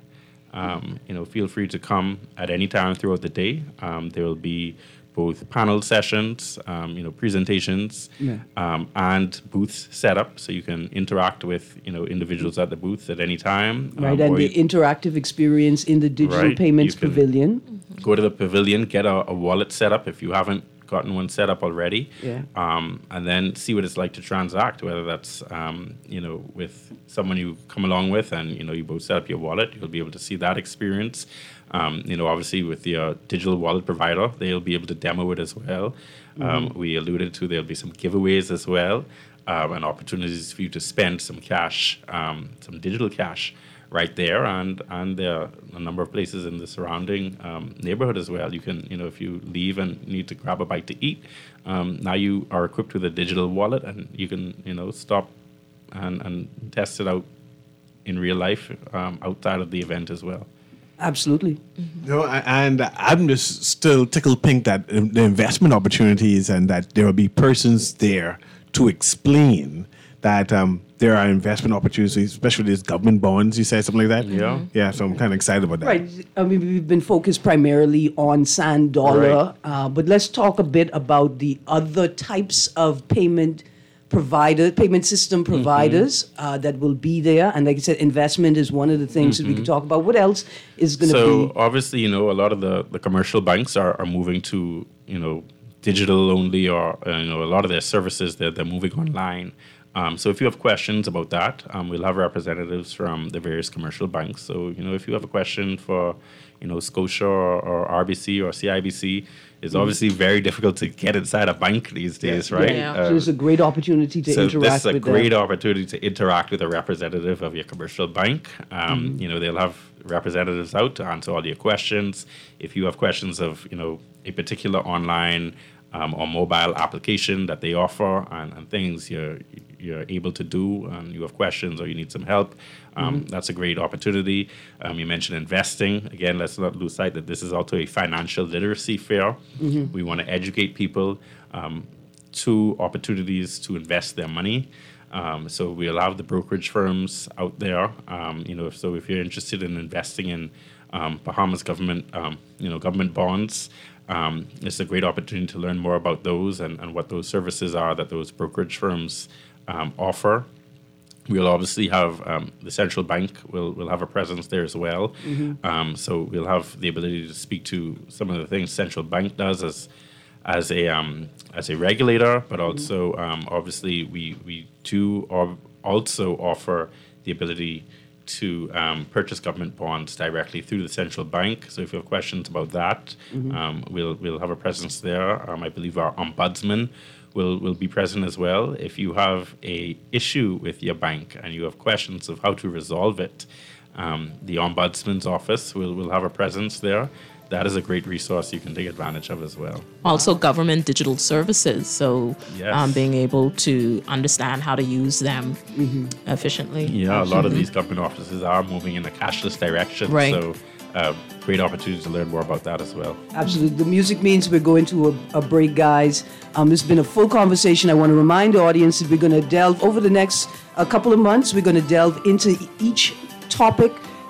Um, you know, feel free to come at any time throughout the day. Um, there will be both panel sessions, um, you know, presentations, Yeah. um, and booths set up, so you can interact with, you know, individuals at the booths at any time. Right, um, and or the you interactive experience in the digital Right, payments you can- pavilion. go to the pavilion, get a, a wallet set up if you haven't gotten one set up already, Yeah. um, and then see what it's like to transact, whether that's um, you know, with someone you come along with, and you know, you both set up your wallet. You'll be able to see that experience. Um, you know, obviously with the uh, digital wallet provider, they'll be able to demo it as well. Um, we alluded to there'll be some giveaways as well, um, and opportunities for you to spend some cash, um, some digital cash, right there, and and there are a number of places in the surrounding um, neighborhood as well. You can, you know, if you leave and need to grab a bite to eat, um, now you are equipped with a digital wallet, and you can, you know, stop and, and test it out in real life um, outside of the event as well. Absolutely. No, a- and I'm just still tickled pink that uh, the investment opportunities and that there will be persons there to explain that um, there are investment opportunities, especially these government bonds. You said something like that. Yeah. Mhm. Yeah. So I'm kind of excited about that. Right. I mean, we've been focused primarily on Sand Dollar, Right. uh, but let's talk a bit about the other types of payment provider, payment system providers uh, that will be there. And like I said, investment is one of the things that we can talk about. What else is going to So be? obviously, you know, a lot of the, the commercial banks are, are moving to, you know, digital only, or uh, you know, a lot of their services they're, they're moving online. Um, so if you have questions about that, um, we'll have representatives from the various commercial banks. So, you know, if you have a question for, you know, Scotia or, or R B C or C I B C, it's obviously very difficult to get inside a bank these days, right? Yeah. So it's a great opportunity to so interact this is a with great them. opportunity to interact with a representative of your commercial bank. Um, You know, they'll have representatives out to answer all your questions. If you have questions of, you know, a particular online um, or mobile application that they offer and, and things you're you're able to do, and you have questions or you need some help, um, that's a great opportunity. Um, you mentioned investing. Again, let's not lose sight that this is also a financial literacy fair. We want to educate people um, to opportunities to invest their money. Um, so we allow the brokerage firms out there. Um, you know, if, so if you're interested in investing in um, Bahamas government, um, you know, government bonds, um, it's a great opportunity to learn more about those and, and what those services are that those brokerage firms um, offer. We'll obviously have um, the central bank will will have a presence there as well. Um, so we'll have the ability to speak to some of the things central bank does as as a um, as a regulator, but also um, obviously we we do ob- also offer the ability to um, purchase government bonds directly through the central bank. So if you have questions about that, um, we'll we'll have a presence there. Um, I believe our ombudsman will will be present as well. If you have a issue with your bank and you have questions of how to resolve it, um, the ombudsman's office will will have a presence there. That is a great resource you can take advantage of as well. Also, government digital services. So, Yes. um, being able to understand how to use them efficiently. Yeah, a lot of these government offices are moving in a cashless direction. Right. So, uh, great opportunity to learn more about that as well. Absolutely. The music means we're going to a, a break, guys. Um, this has been a full conversation. I want to remind the audience that we're going to delve over the next a couple of months. We're going to delve into each topic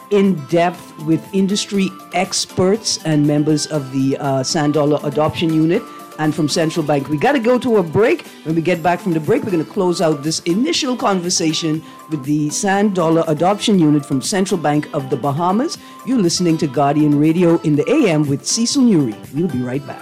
in depth with industry experts and members of the uh, Sand Dollar Adoption Unit and from Central Bank. We got to go to a break. When we get back from the break, we're going to close out this initial conversation with the Sand Dollar Adoption Unit from Central Bank of the Bahamas. You're listening to Guardian Radio in the A M with Cecil Nuri. We'll be right back.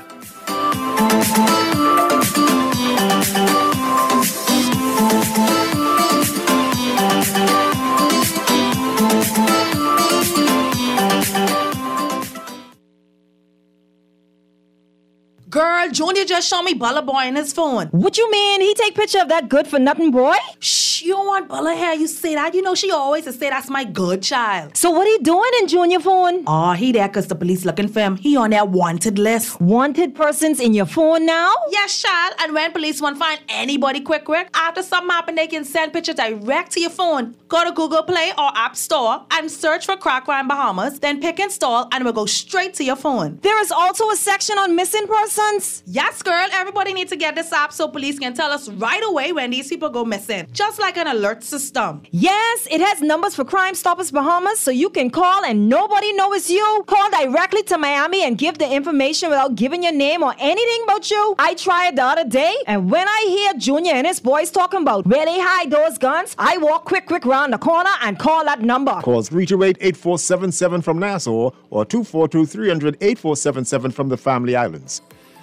Girl, Junior just showed me Bella Boy in his phone. What you mean? He take picture of that good-for-nothing boy? Shh, you don't want Bella here. You say that. You know she always say that's my good child. So what he doing in Junior phone? Oh, he there because the police looking for him. He on their wanted list. Wanted persons in your phone now? Yes, child. And when police want to find anybody quick, quick, after something happen, they can send pictures direct to your phone. Go to Google Play or App Store and search for Crack Crime Bahamas. Then pick install and it will go straight to your phone. There is also a section on missing persons. Yes, girl. Everybody needs to get this app so police can tell us right away when these people go missing. Just like an alert system. Yes, it has numbers for Crime Stoppers Bahamas, so you can call and nobody knows it's you. Call directly to Miami and give the information without giving your name or anything about you. I tried the other day, and when I hear Junior and his boys talking about where they hide those guns, I walk quick, quick round the corner and call that number. Call three two eight, eight four seven seven from Nassau or two four two, three hundred, eight four seven seven from the Family Islands.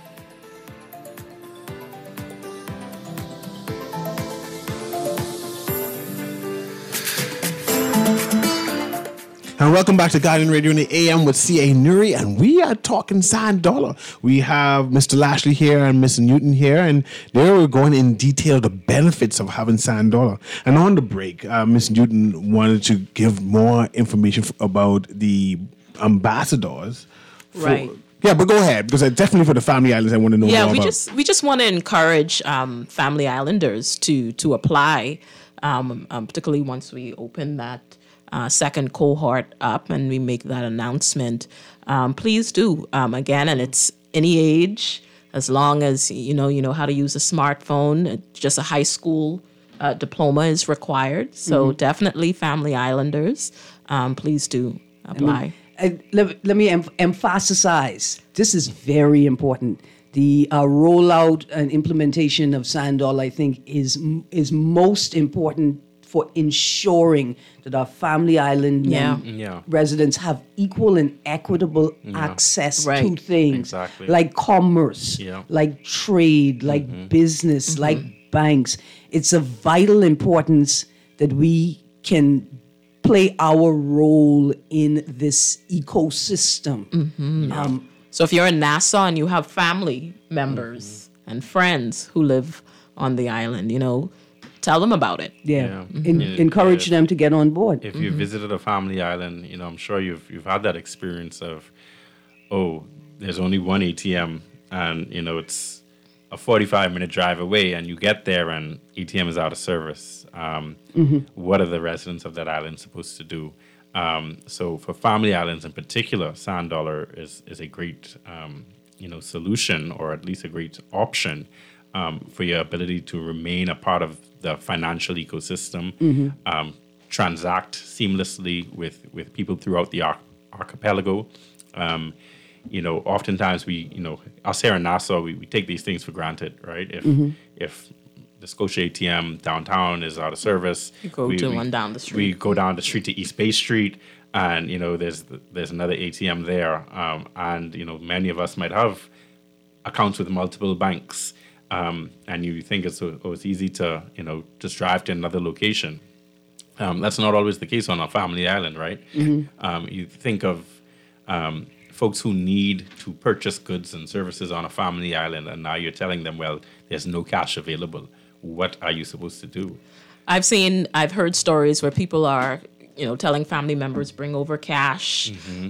And welcome back to Guardian Radio in the A M with C A Nuri, and we are talking Sand Dollar. We have Mister Lashley here and Mister Newton here, and they were going in detail the benefits of having Sand Dollar. And on the break, uh, Mister Newton wanted to give more information f- about the ambassadors. For, Right. Yeah, but go ahead, because I, definitely for the Family Islands, I want to know Yeah, more we about. just we just want to encourage um, Family Islanders to to apply, um, um, particularly once we open that uh, second cohort up and we make that announcement. Um, please do um, again, and it's any age as long as you know you know how to use a smartphone. Just a high school uh, diploma is required. So Mm-hmm. definitely, Family Islanders, um, please do apply. I, let, let me em- emphasize, this is very important. The uh, rollout and implementation of Sand Dollar, I think, is is most important for ensuring that our Family Island Yeah. mem- Yeah. residents have equal and equitable access to Right. things Exactly. like commerce, Yeah. like trade, like business, like banks. It's of vital importance that we can play our role in this ecosystem. Um, So if you're in Nassau and you have family members Mm-hmm. and friends who live on the island, you know, tell them about it. yeah, Yeah. En- Yeah, encourage yeah. them to get on board. If you visited a family island, you know, I'm sure you've you've had that experience of, oh, there's only one A T M, and you know it's a forty-five minute drive away, and you get there and A T M is out of service. Um, What are the residents of that island supposed to do? Um, so for family islands in particular, Sand Dollar is is a great um, you know solution, or at least a great option um, for your ability to remain a part of the financial ecosystem, um, transact seamlessly with with people throughout the arch- archipelago. Um, you know, oftentimes we, you know, us here in Nassau, we, we take these things for granted, right? If if the Scotia A T M downtown is out of service, You go we, to we- one down the We street. go down the street to East Bay Street, and you know, there's there's another A T M there, um, and you know, many of us might have accounts with multiple banks, um, and you think it's oh, it's easy to you know just drive to another location. Um, that's not always the case on a family island, right? Um, you think of um, folks who need to purchase goods and services on a family island, and now you're telling them, well, there's no cash available. What are you supposed to do? I've seen, I've heard stories where people are, you know, telling family members bring over cash.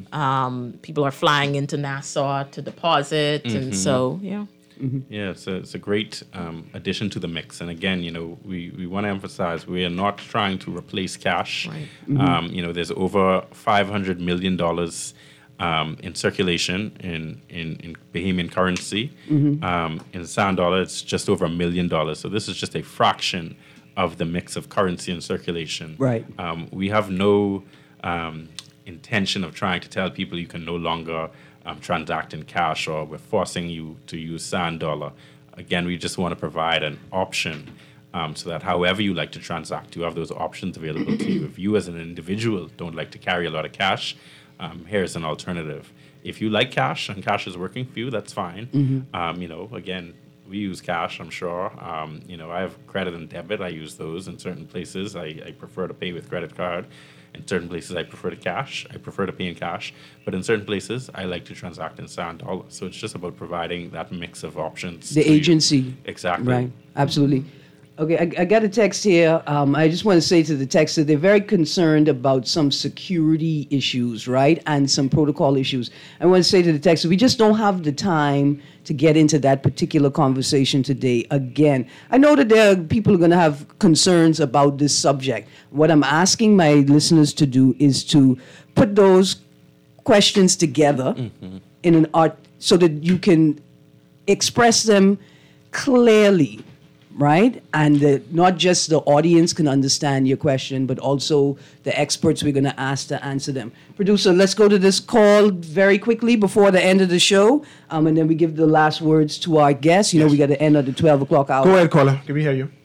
Um, people are flying into Nassau to deposit, and so yeah. Yeah, it's a, it's a great um, addition to the mix. And again, you know, we, we want to emphasize we are not trying to replace cash. Right. Um, you know, there's over five hundred million dollars um, in circulation in, in, in Bahamian currency. Um, in Sand Dollar, it's just over a million dollars. So this is just a fraction of the mix of currency and circulation. Right. Um, we have no um, intention of trying to tell people you can no longer um, transact in cash or we're forcing you to use Sand Dollar. Again, we just want to provide an option um, so that however you like to transact, you have those options available to you. If you as an individual don't like to carry a lot of cash, um, here's an alternative. If you like cash and cash is working for you, that's fine. Mm-hmm. Um, you know, again, we use cash, I'm sure. Um, you know, I have credit and debit. I use those in certain places. I, I prefer to pay with credit card. In certain places, I prefer to cash. I prefer to pay in cash. But in certain places, I like to transact in Sand Dollar. So it's just about providing that mix of options. The to you. agency. Exactly. Right. Absolutely. Okay, I, I got a text here. Um, I just want to say to the texter, they're very concerned about some security issues, right? And some protocol issues. I want to say to the texter, we just don't have the time to get into that particular conversation today. Again, I know that there are people who are going to have concerns about this subject. What I'm asking my listeners to do is to put those questions together mm-hmm. in an art so that you can express them clearly. Right? And uh, not just the audience can understand your question, but also the experts we're going to ask to answer them. Producer, let's go to this call very quickly before the end of the show, um, and then we give the last words to our guests. You yes. know, we got to end at the twelve o'clock hour. Go ahead, caller. Can we hear you?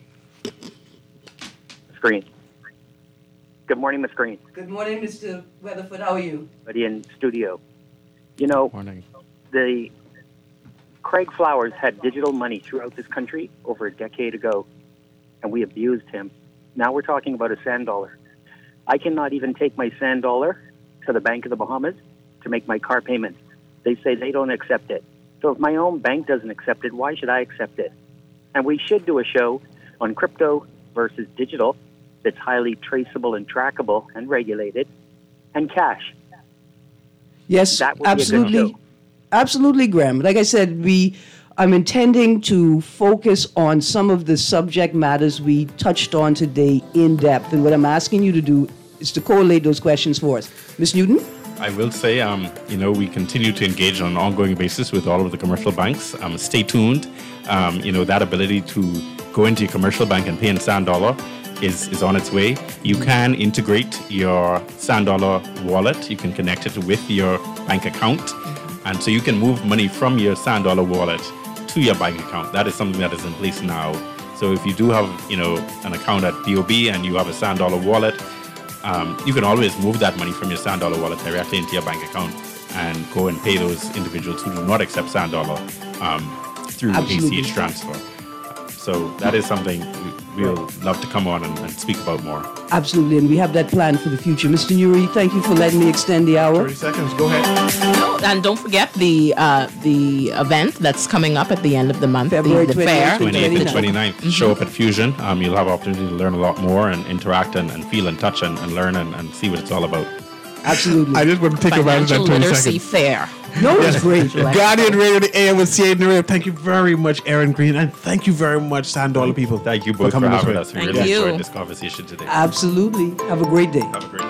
Green. Good morning, Miss Green. Good morning, Mister Weatherford. How are you? Buddy in studio. You know, morning. the... Craig Flowers had digital money throughout this country over a decade ago, and we abused him. Now we're talking about a Sand Dollar. I cannot even take my Sand Dollar to the Bank of the Bahamas to make my car payment. They say they don't accept it. So if my own bank doesn't accept it, why should I accept it? And we should do a show on crypto versus digital that's highly traceable and trackable and regulated, and cash. Yes, that would absolutely. Be a good show. Absolutely, Graham. Like I said, we I'm intending to focus on some of the subject matters we touched on today in depth. And what I'm asking you to do is to collate those questions for us. Miz Newton? I will say, um, you know, we continue to engage on an ongoing basis with all of the commercial banks. Um, stay tuned. Um, you know, that ability to go into your commercial bank and pay in Sand Dollar is, is on its way. You can integrate your Sand Dollar wallet. You can connect it with your bank account. And so you can move money from your Sand Dollar wallet to your bank account. That is something that is in place now. So if you do have, you know, an account at B O B and you have a Sand Dollar wallet, um, you can always move that money from your Sand Dollar wallet directly into your bank account and go and pay those individuals who do not accept Sand Dollar um, through Absolutely. A C H transfer. So that is something we, we'll love to come on and, and speak about more. Absolutely, and we have that plan for the future. Mister Nuri, thank you for letting me extend the hour. thirty seconds, go ahead. No, and don't forget the uh, the event that's coming up at the end of the month, February the, the fair. twenty-eighth and twenty-ninth. Mm-hmm. Show up at Fusion. Um, you'll have opportunity to learn a lot more and interact and, and feel and touch and, and learn and, and see what it's all about. Absolutely. I just want to take advantage of that twenty Literacy seconds. Fair. No, it's great. Guardian Radio, the A M with C A Narrative. Thank you very much, Aaron Green, and thank you very much, Sand Dollar people. Thank you both for, coming having this way. us. We Thank really you. enjoyed this conversation today. Absolutely. Have a great day. Have a great day.